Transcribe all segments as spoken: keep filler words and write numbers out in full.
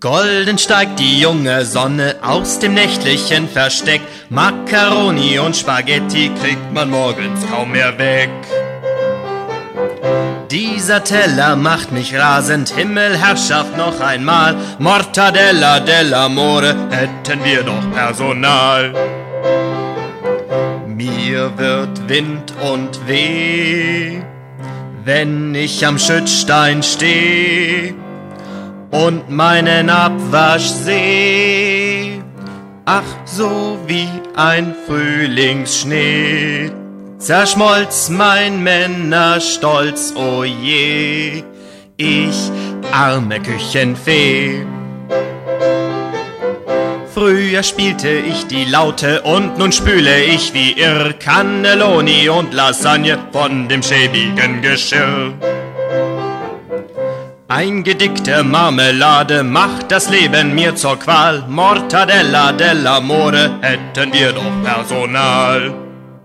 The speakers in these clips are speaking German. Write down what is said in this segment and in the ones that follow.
Golden steigt die junge Sonne aus dem nächtlichen Versteck. Macaroni und Spaghetti kriegt man morgens kaum mehr weg. Dieser Teller macht mich rasend, Himmelherrschaft noch einmal. Mortadella dell'amore, hätten wir doch Personal. Mir wird Wind und Weh, wenn ich am Schützstein steh und meinen Abwasch seh. Ach, so wie ein Frühlingsschnee zerschmolz mein Männerstolz, oh je, ich arme Küchenfee. Früher spielte ich die Laute und nun spüle ich wie irr Cannelloni und Lasagne von dem schäbigen Geschirr. Eingedickte Marmelade macht das Leben mir zur Qual. Mortadella dell'amore, hätten wir doch Personal.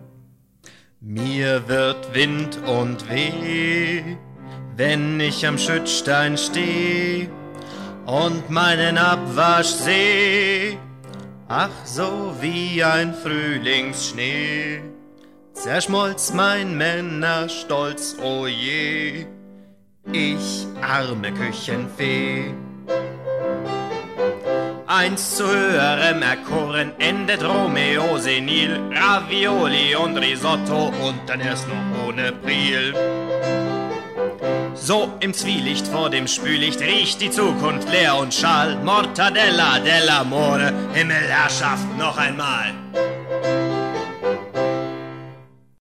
Mir wird Wind und Weh, wenn ich am Schützstein steh und meinen Abwasch seh. Ach, so wie ein Frühlingsschnee zerschmolz mein Männerstolz, oh je, ich arme Küchenfee. Eins zu höherem erkoren endet Romeo senil, Ravioli und Risotto und dann erst noch ohne Priel. So im Zwielicht vor dem Spüllicht riecht die Zukunft leer und schal. Mortadella dell'amore, Himmelherrschaft noch einmal.